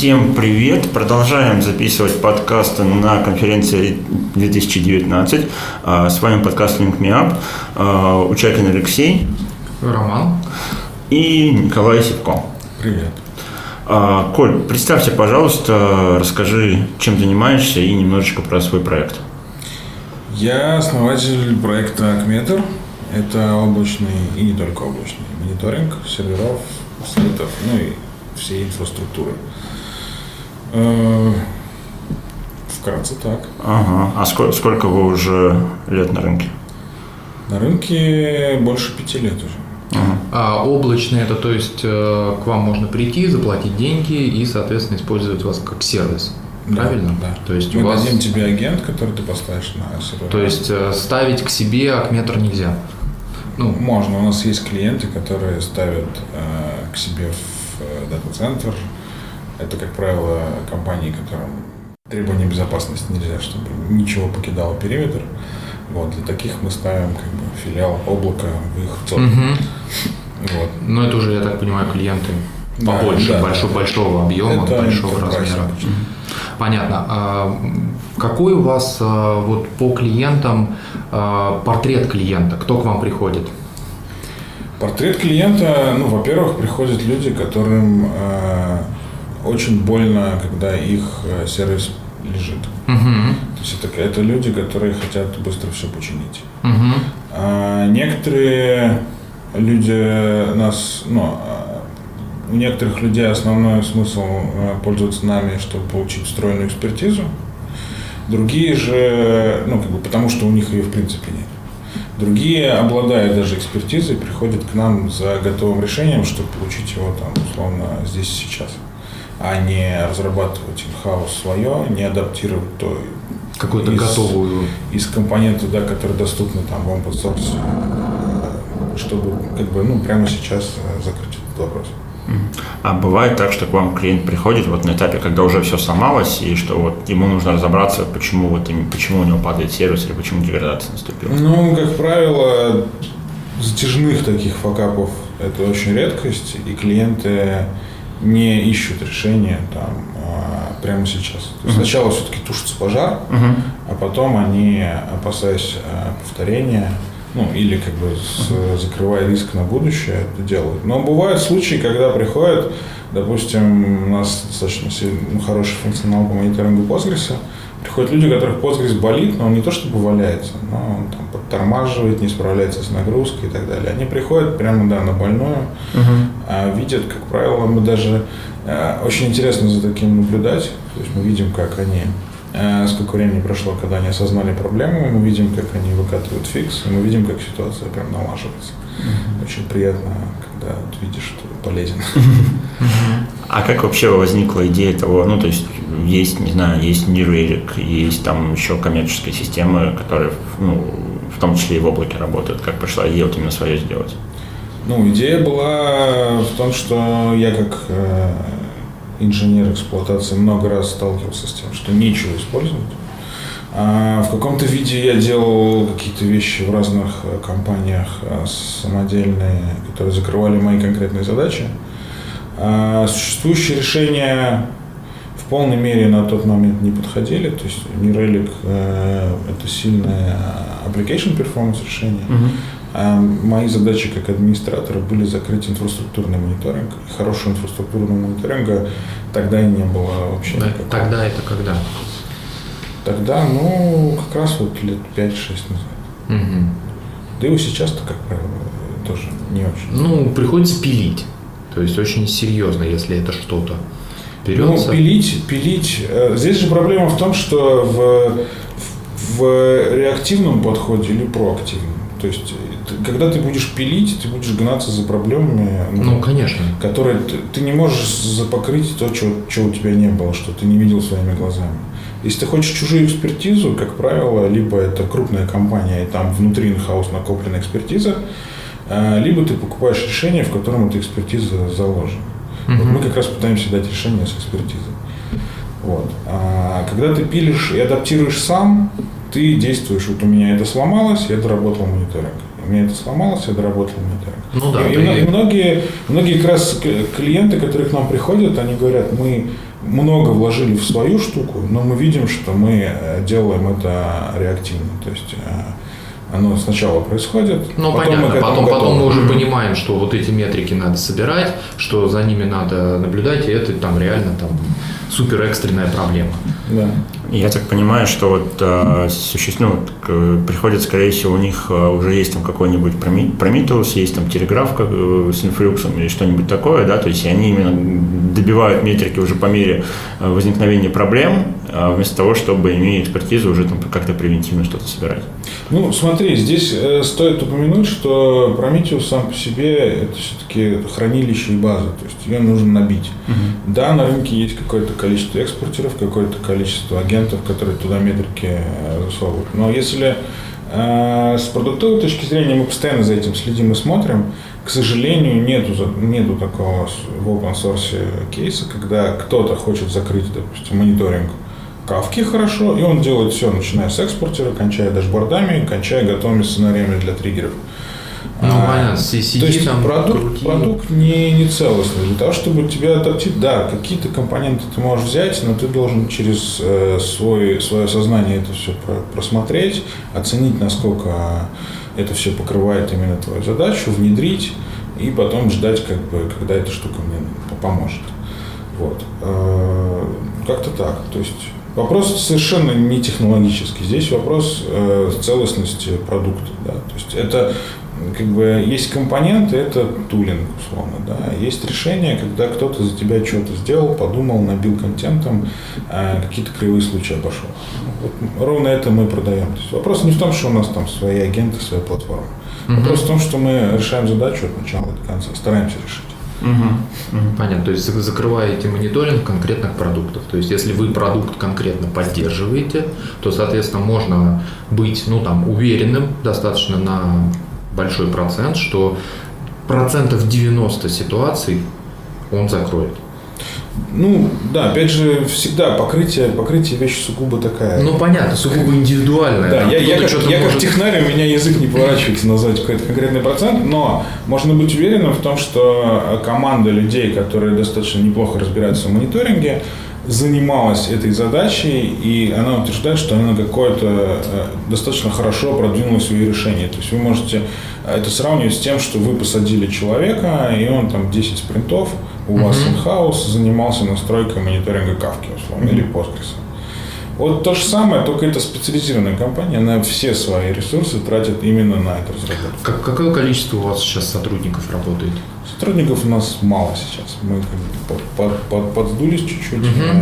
Всем привет! Продолжаем записывать подкасты на конференции 2019. С вами подкаст Link Me Up. Учакин Алексей. Роман. И Николай Сивко. Привет. Коль, представься, пожалуйста, расскажи, чем занимаешься и немножечко про свой проект. Я основатель проекта Акметр. Это облачный и не только облачный мониторинг серверов, сайтов, ну и всей инфраструктуры. Вкратце так. Ага. А сколько вы уже лет на рынке? На рынке больше 5 лет уже. Ага. А облачный это, то есть к вам можно прийти, заплатить деньги и, соответственно, использовать вас как сервис. Правильно? Да. То есть мы у вас... дадим тебе агент, который ты поставишь на сервер. То есть ставить к себе Акметр нельзя? Ну, можно. У нас есть клиенты, которые ставят к себе в дата-центр. Это, как правило, компании, которым требования безопасности нельзя, чтобы ничего покидало периметр. Вот, для таких мы ставим филиал облака в их ЦОП. Вот. Но это уже, я так понимаю, клиенты побольше, большого объема, это большого размера. Понятно. А какой у вас вот по клиентам портрет клиента? Кто к вам приходит? Портрет клиента, во-первых, приходят люди, которым очень больно, когда их сервис лежит. То есть это люди, которые хотят быстро все починить. Некоторые люди у некоторых людей основной смысл пользоваться нами, чтобы получить встроенную экспертизу. Другие же, потому что у них ее в принципе нет. Другие, обладая даже экспертизой, приходят к нам за готовым решением, чтобы получить его условно здесь и сейчас, а не разрабатывать in-house свое, не адаптировать то какую-то готовую из компонентов, которые доступны в open source, чтобы прямо сейчас закрыть этот вопрос. А бывает так, что к вам клиент приходит на этапе, когда уже все сломалось, и что ему нужно разобраться, почему у него падает сервис или почему деградация наступила? Как правило, затяжных таких факапов это очень редкость, и клиенты не ищут решения прямо сейчас. То есть сначала все-таки тушится пожар, а потом они, опасаясь повторения, или закрывая риск на будущее, это делают. Но бывают случаи, когда приходят, допустим, у нас достаточно хороший функционал по мониторингу Postgres, приходят люди, у которых Postgres болит, но он не то чтобы валяется, но он подтормаживает, не справляется с нагрузкой и так далее. Они приходят прямо на больную, видят, как правило, мы даже очень интересно за таким наблюдать, то есть мы видим, как они сколько времени прошло, когда они осознали проблему, мы видим, как они выкатывают фикс, и мы видим, как ситуация прям налаживается. Очень приятно, когда видишь, что полезен. А как вообще возникла идея того, то есть есть New Relic, есть еще коммерческие системы, которые, в том числе и в облаке работают. Как пришла идея именно свое сделать? Идея была в том, что я как инженер эксплуатации много раз сталкивался с тем, что нечего использовать. В каком-то виде я делал какие-то вещи в разных компаниях самодельные, которые закрывали мои конкретные задачи. Существующие решения в полной мере на тот момент не подходили. То есть New Relic это сильное application performance решение. Мои задачи как администратора были закрыть инфраструктурный мониторинг. И хорошего инфраструктурного мониторинга тогда и не было вообще. Тогда это когда? Тогда, как раз лет 5-6 назад. Да и сейчас-то, как правило, тоже не очень. Приходится пилить. То есть очень серьезно, если это что-то берется. Пилить. Здесь же проблема в том, что в реактивном подходе или проактивном. То есть, когда ты будешь пилить, ты будешь гнаться за проблемами, конечно, которые ты не можешь покрыть то, чего у тебя не было, что ты не видел своими глазами. Если ты хочешь чужую экспертизу, как правило, либо это крупная компания, и там внутри in-house накоплена экспертиза, либо ты покупаешь решение, в котором эта экспертиза заложена. Мы как раз пытаемся дать решение с экспертизой. А когда ты пилишь и адаптируешь сам, ты действуешь, у меня это сломалось, я доработал мониторинг. меня это сломалось, я доработал мониторинг. Ну да. И многие как раз клиенты, которые к нам приходят, они говорят, мы много вложили в свою штуку, но мы видим, что мы делаем это реактивно. То есть оно сначала происходит, ну, потом понятно. мы к этому Потом мы готовы. уже понимаем, что вот эти метрики надо собирать, что за ними надо наблюдать, и это там реально там супер экстренная проблема. Да. Я так понимаю, что вот приходит, скорее всего, у них уже есть там какой-нибудь Prometheus, есть там Telegraph с инфлюксом или что-нибудь такое, да, то есть они именно добивают метрики уже по мере возникновения проблем, вместо того, чтобы, имея экспертизу, уже там как-то превентивно что-то собирать. Ну, смотри, здесь стоит упомянуть, что Prometheus сам по себе это все-таки хранилище и база, то есть ее нужно набить. Да, на рынке есть какое-то количество экспортеров, какое-то количество агентов, которые туда метрики засовывают. Но если с продуктовой точки зрения мы постоянно за этим следим и смотрим, к сожалению, нету такого в open source кейса, когда кто-то хочет закрыть, допустим, мониторинг Kafka хорошо, и он делает все, начиная с экспортера, кончая дашбордами, кончая готовыми сценариями для триггеров. Ну, понятно, То есть там продукт не целостный. Для того, чтобы тебя адаптировать, да, какие-то компоненты ты можешь взять, но ты должен через свое сознание это все просмотреть, оценить, насколько это все покрывает именно твою задачу, внедрить и потом ждать, когда эта штука мне поможет. Вот. Как-то так. То есть вопрос совершенно не технологический. Здесь вопрос целостности продукта. Да. То есть это есть компоненты, это тулинг, условно, да. Есть решение, когда кто-то за тебя что-то сделал, подумал, набил контентом, какие-то кривые случаи обошел. Вот ровно это мы продаем. То есть вопрос не в том, что у нас там свои агенты, своя платформа. Вопрос в том, что мы решаем задачу от начала до конца, стараемся решить. Понятно, то есть закрываете мониторинг конкретных продуктов. То есть если вы продукт конкретно поддерживаете, то, соответственно, можно быть уверенным достаточно на большой процент, что 90% ситуаций он закроет. Ну, да, опять же, всегда покрытие вещь сугубо такая. Ну, понятно, сугубо индивидуальная. Да, я как технарь, у меня язык не поворачивается назвать какой-то конкретный процент, но можно быть уверенным в том, что команда людей, которые достаточно неплохо разбираются в мониторинге, занималась этой задачей, и она утверждает, что она какое-то достаточно хорошо продвинула свои решения. То есть вы можете это сравнивать с тем, что вы посадили человека, и он там 10 спринтов у вас in-house занимался настройкой мониторинга Kafka, условно, или Postgres. Вот то же самое, только это специализированная компания, она все свои ресурсы тратит именно на эту разработку. Какое количество у вас сейчас сотрудников работает? Сотрудников у нас мало сейчас. Мы подсдулись чуть-чуть.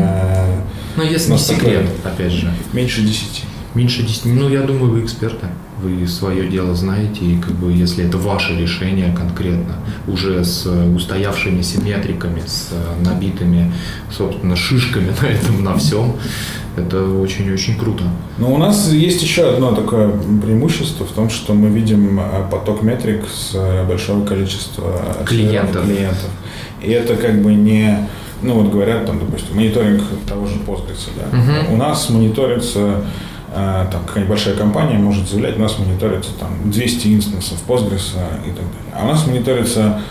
Но если не секрет, опять же. Меньше 10. Меньше 10. Ну, я думаю, вы эксперты. Вы свое дело знаете, и если это ваше решение конкретно, уже с устоявшимися метриками, с набитыми, собственно, шишками на этом, на всем, это очень-очень круто. Но у нас есть еще одно такое преимущество в том, что мы видим поток метрик с большого количества клиентов. И это не, говорят, допустим, мониторинг того же Postgres, да. У нас мониторится какая-нибудь большая компания может заявлять, у нас мониторится 200 инстансов Postgres и так далее. А у нас мониторится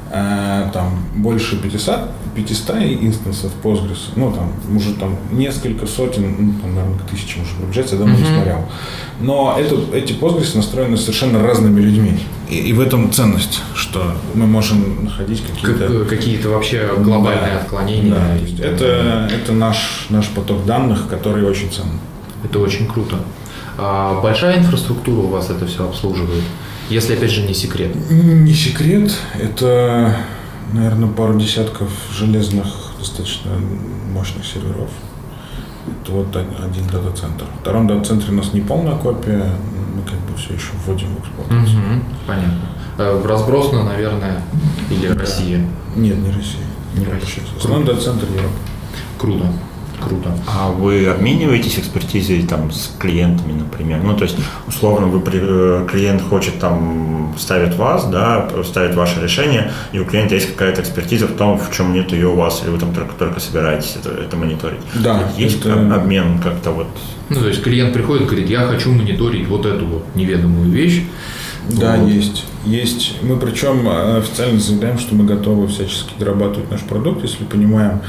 больше 500 инстансов Postgres, уже несколько сотен, наверное, тысяч может приближаться, я давно не смотрел. Но эти Postgres настроены совершенно разными людьми. И в этом ценность, что мы можем находить какие-то вообще глобальные отклонения. Да, это наш поток данных, который очень ценный. Это очень круто. А большая инфраструктура у вас это все обслуживает? Если, опять же, не секрет. Не секрет. Это, наверное, пару десятков железных, достаточно мощных серверов. Это один дата-центр. В втором дата-центре у нас не полная копия. Мы все еще вводим в эксплуатацию. Понятно. Разбросано, наверное, или Россия? Нет, не Россия. Не Россия. Основной дата-центр Европы. Круто. А вы обмениваетесь экспертизой с клиентами, например? То есть, условно, клиент хочет ставит вас, да, ставит ваше решение, и у клиента есть какая-то экспертиза в том, в чем нет ее у вас, или вы только собираетесь это мониторить. Да. Есть обмен как-то то есть клиент приходит и говорит, я хочу мониторить вот эту неведомую вещь, Да, Вот. есть. Мы причем официально заявляем, что мы готовы всячески дорабатывать наш продукт, если понимаем,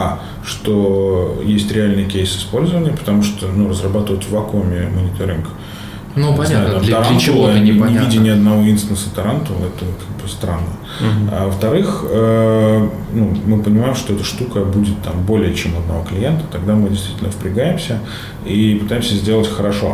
что есть реальный кейс использования, потому что разрабатывать в вакууме мониторинг, Понятно, для Тарантула, чего-то не непонятно. видя ни одного инстанса Тарантула, это как бы странно. А во-вторых, мы понимаем, что эта штука будет там более чем одного клиента, тогда мы действительно впрягаемся и пытаемся сделать хорошо.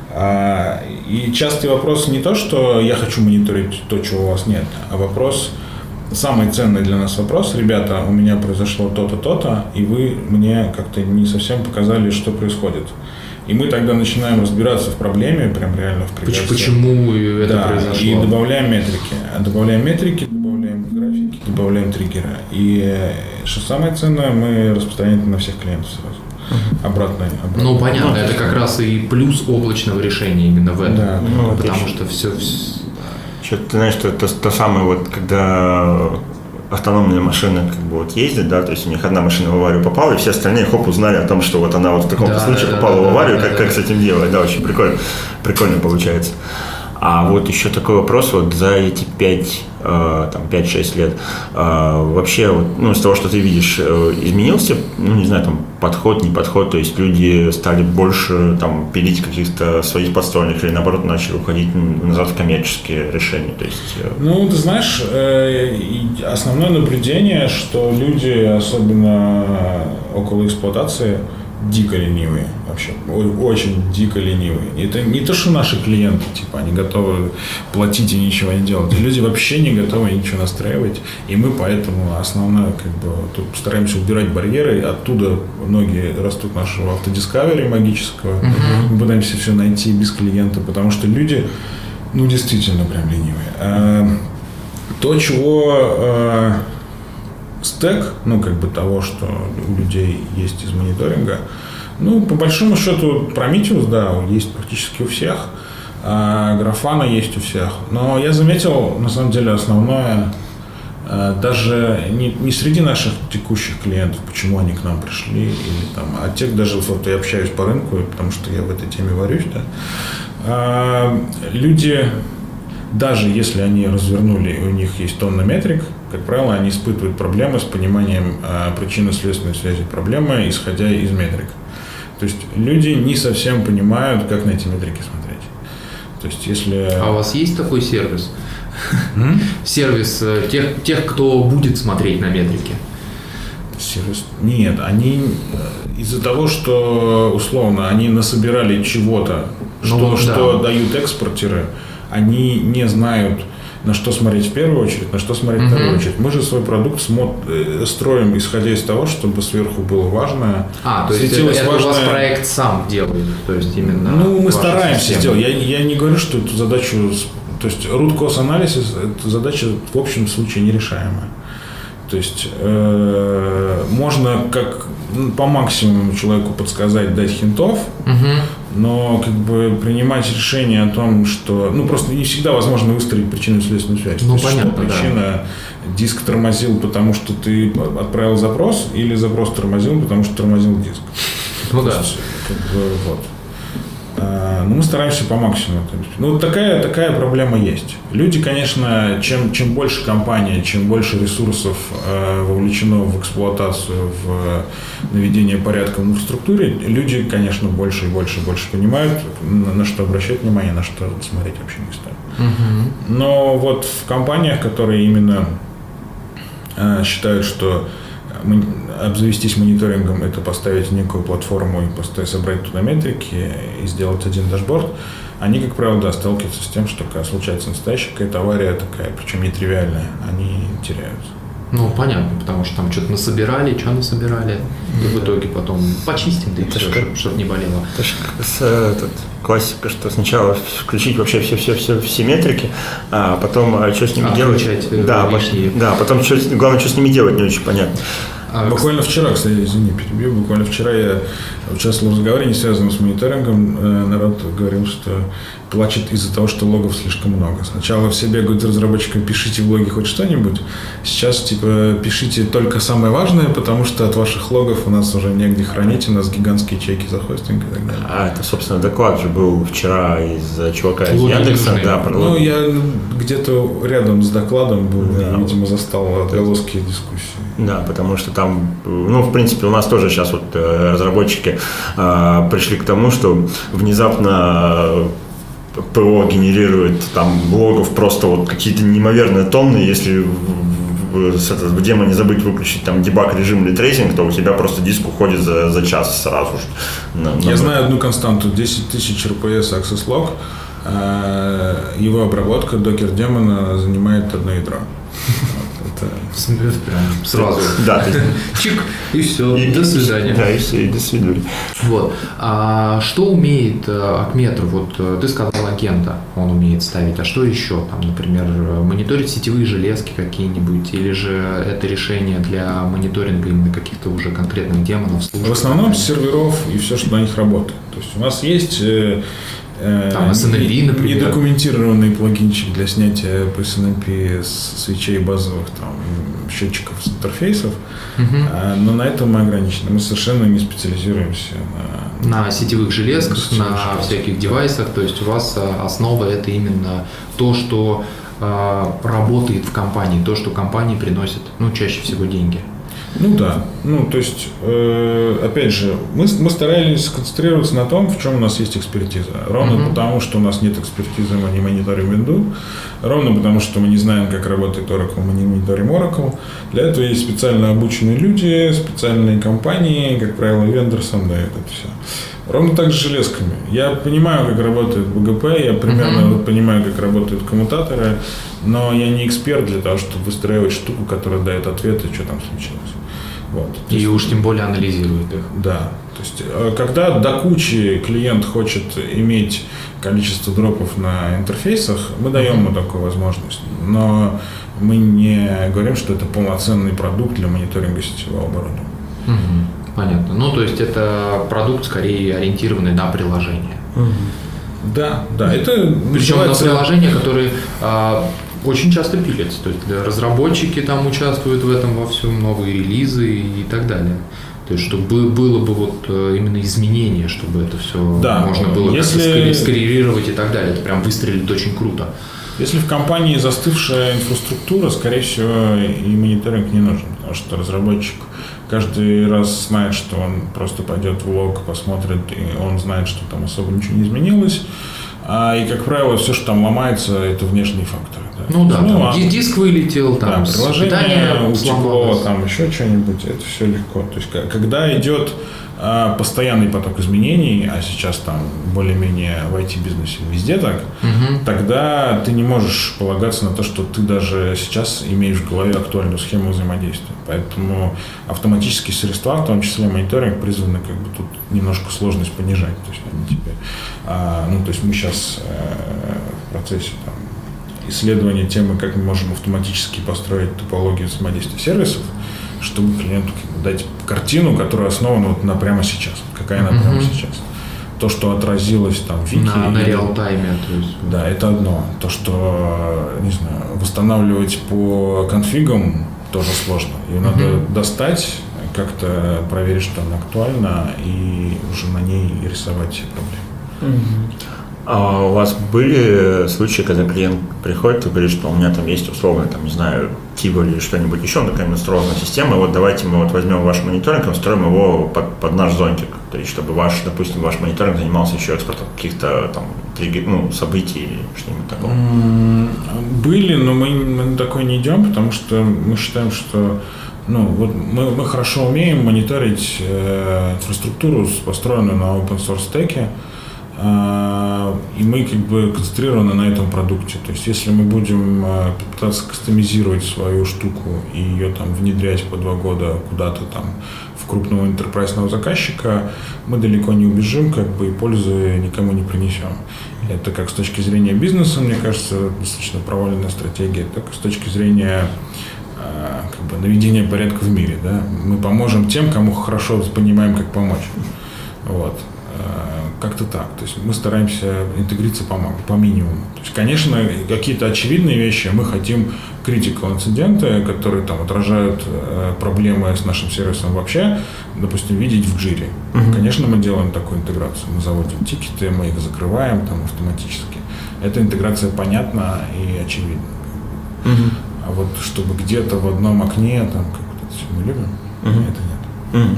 И частый вопрос не то, что я хочу мониторить то, чего у вас нет, а вопрос, самый ценный для нас вопрос: ребята, у меня произошло то-то, то-то, и вы мне как-то не совсем показали, что происходит. И мы тогда начинаем разбираться в проблеме, прям реально впрягаться. Почему это произошло? И добавляем метрики, добавляем графики, добавляем триггеры. И что самое ценное, мы распространяем это на всех клиентов сразу. Обратно. Понятно, это как раз и плюс облачного решения именно в этом. Да, потому что все... Ты знаешь, что это то самое, когда автономные машины ездят, да, то есть у них одна машина в аварию попала, и все остальные узнали о том, что она в таком случае попала в аварию, как с этим делать, да, очень прикольно получается. А вот еще такой вопрос, за эти 5-6 лет вообще, из того, что ты видишь, изменился, подход, не подход, то есть люди стали больше пилить каких-то своих подстроенных или наоборот начали уходить назад в коммерческие решения, то есть... ты знаешь, основное наблюдение, что люди, особенно около эксплуатации, дико ленивые вообще, очень дико ленивые. Это не то, что наши клиенты, они готовы платить и ничего не делать. Люди вообще не готовы ничего настраивать, и мы поэтому основное, тут стараемся убирать барьеры, оттуда ноги растут нашего автодискавери магического. Мы пытаемся все найти без клиента, потому что люди, действительно прям ленивые. То, чего... стек, того, что у людей есть из мониторинга, по большому счету, Prometheus, да, есть практически у всех, Grafana есть у всех, но я заметил, на самом деле, основное, даже не среди наших текущих клиентов, почему они к нам пришли, или а тех даже, я общаюсь по рынку, потому что я в этой теме варюсь, да, люди, даже если они развернули, и у них есть тонна метрик, как правило, они испытывают проблемы с пониманием причинно-следственной связи проблемы, исходя из метрик. То есть люди не совсем понимают, как на эти метрики смотреть. То есть если... А у вас есть такой сервис? Сервис тех, кто будет смотреть на метрики? Сервис? Нет, они из-за того, что условно они насобирали чего-то, что дают экспортеры, они не знают, на что смотреть в первую очередь, на что смотреть в вторую очередь. Мы же свой продукт строим, исходя из того, чтобы сверху было важное. То есть это важное... у вас проект сам делает, то есть именно... мы стараемся сделать. Я не говорю, что эту задачу... То есть root cause анализ – это задача в общем случае нерешаемая. То есть можно как по максимуму человеку подсказать, дать хинтов, но принимать решение о том, что... просто не всегда возможно выстроить причинно-следственную связь. Понятно, причина, диск тормозил, потому что ты отправил запрос, или запрос тормозил, потому что тормозил диск. Есть, мы стараемся по максимуму. Такая проблема есть. Люди, конечно, чем больше компания, чем больше ресурсов вовлечено в эксплуатацию, в наведение порядка в инфраструктуре, люди, конечно, больше и больше понимают, на что обращать внимание, на что смотреть вообще не стоит. Но в компаниях, которые именно считают, что обзавестись мониторингом – это поставить некую платформу и собрать туда метрики и сделать один дашборд, они, как правило, сталкиваются с тем, что когда случается настоящая какая-то авария такая, причем нетривиальная, они теряются. Понятно, потому что там что-то насобирали, и в итоге потом почистим, да и все, чтобы не болело. Это классика, что сначала включить вообще все метрики, а потом что с ними делать. Да, потом главное, что с ними делать, не очень понятно. Буквально вчера, кстати, извини, перебью, буквально вчера я участвовал в разговоре, не связанном с мониторингом. Народ говорил, что плачет из-за того, что логов слишком много. Сначала все бегают за разработчиком, пишите в логе хоть что-нибудь. Сейчас, пишите только самое важное, потому что от ваших логов у нас уже негде хранить, у нас гигантские чеки за хостинг и так далее. Это, собственно, доклад же был вчера из чувака из Яндекса. Да, я где-то рядом с докладом был, да. Видимо, застал отголоски дискуссии. Да, потому что там, в принципе, у нас тоже сейчас разработчики пришли к тому, что внезапно ПО генерирует там логов просто какие-то неимоверные тонны, если в демо не забыть выключить там дебаг режим или трейсинг, то у тебя просто диск уходит за час сразу же. Я знаю одну константу, 10 тысяч RPS access log, его обработка докер-демона занимает одно ядро. Прям сразу. Да. Чик, и все. До свидания. Да, и все, и до свидания. Вот. А что умеет Акметр? Вот ты сказал агента, он умеет ставить. А что еще? Там, например, мониторить сетевые железки какие-нибудь, или же это решение для мониторинга именно каких-то уже конкретных демонов? В основном серверов и все, что на них работает. То есть у нас есть там SNMP, например. Недокументированный плагинчик для снятия по SNMP с свечей базовых там, счетчиков с интерфейсов, но на этом мы ограничены. Мы совершенно не специализируемся на сетевых железках, на всяких девайсах. То есть у вас основа это именно то, что работает в компании, то, что компании приносит, чаще всего деньги. Да. То есть, опять же, мы старались сконцентрироваться на том, в чем у нас есть экспертиза. Ровно потому, что у нас нет экспертизы, мы не мониторим винду. Ровно потому, что мы не знаем, как работает Oracle, мы не мониторим Oracle. Для этого есть специально обученные люди, специальные компании, как правило, вендор сам дает это все. Ровно так же с железками. Я понимаю, как работает БГП, я примерно понимаю, как работают коммутаторы, но я не эксперт для того, чтобы выстраивать штуку, которая дает ответы, что там случилось. Вот. И уж тем более анализирует их. Да. То есть, когда до кучи клиент хочет иметь количество дропов на интерфейсах, мы даем ему такую возможность. Но мы не говорим, что это полноценный продукт для мониторинга сетевого оборудования. Понятно. То есть это продукт скорее ориентированный на приложение. Да. Это причем на приложения, которые очень часто пилятся. То есть разработчики там участвуют в этом во всем, новые релизы и так далее. То есть, чтобы было бы именно изменение, чтобы это все можно было скоррелировать и так далее. Это прям выстрелит очень круто. Если в компании застывшая инфраструктура, скорее всего, и мониторинг не нужен, потому что разработчик каждый раз знает, что он просто пойдет в лог, посмотрит, и он знает, что там особо ничего не изменилось. И, как правило, все, что там ломается, это внешние факторы. Да? Диск вылетел, там, приложение утекло, там еще что-нибудь, это все легко. То есть, когда идет постоянный поток изменений, а сейчас там более-менее в IT-бизнесе везде так, тогда ты не можешь полагаться на то, что ты даже сейчас имеешь в голове актуальную схему взаимодействия. Поэтому автоматические средства, в том числе мониторинг, призваны тут немножко сложность понижать. То есть они теперь, то есть мы сейчас в процессе исследования темы, как мы можем автоматически построить топологию взаимодействия сервисов, чтобы клиенту дать картину, которая основана на прямо сейчас. Какая она прямо сейчас. То, что отразилось там в вики. На реал-тайме. Да, это одно. То, что, восстанавливать по конфигам тоже сложно. Ее надо достать, как-то проверить, что она актуальна, и уже на ней рисовать все проблемы. А у вас были случаи, когда клиент приходит и говорит, что у меня там есть условно, Тиво или что-нибудь еще, такая сложная система, давайте мы возьмем ваш мониторинг и устроим его под наш зонтик, то есть чтобы ваш мониторинг занимался еще экспортом каких-то событий или что-нибудь такого? Были, но мы на такое не идем, потому что мы считаем, что мы хорошо умеем мониторить инфраструктуру, построенную на open source стеке, и мы концентрированы на этом продукте. То есть, если мы будем пытаться кастомизировать свою штуку и ее внедрять по 2 года куда-то в крупного энтерпрайзного заказчика, мы далеко не убежим, и пользы никому не принесем. Это как с точки зрения бизнеса, мне кажется, достаточно проваленная стратегия, так и с точки зрения наведения порядка в мире. Да? Мы поможем тем, кому хорошо понимаем, как помочь. Вот. Как-то так. То есть мы стараемся интегрироваться по минимуму. То есть, конечно, какие-то очевидные вещи мы хотим critical инциденты, которые там отражают проблемы с нашим сервисом вообще, допустим, видеть в Jira. Конечно, мы делаем такую интеграцию. Мы заводим тикеты, мы их закрываем там автоматически. Эта интеграция понятна и очевидна. А вот чтобы где-то в одном окне, там, как вот это все мы любим, это нет.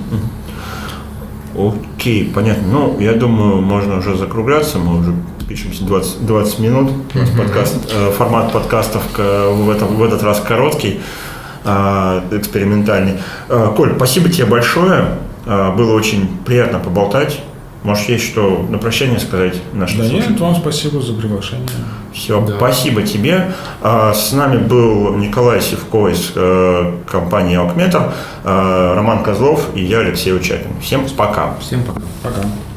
Окей, понятно. Ну, я думаю, можно уже закругляться. Мы уже пишемся 20 минут. У нас формат подкастов в этот раз короткий, экспериментальный. Коль, спасибо тебе большое. Было очень приятно поболтать. Может, есть что на прощание сказать нашим слушателям? Нет, вам спасибо за приглашение. Все, спасибо тебе. С нами был Николай Сивко из компании Alkmeter, Роман Козлов и я, Алексей Учапин. Всем пока. Всем пока. Пока.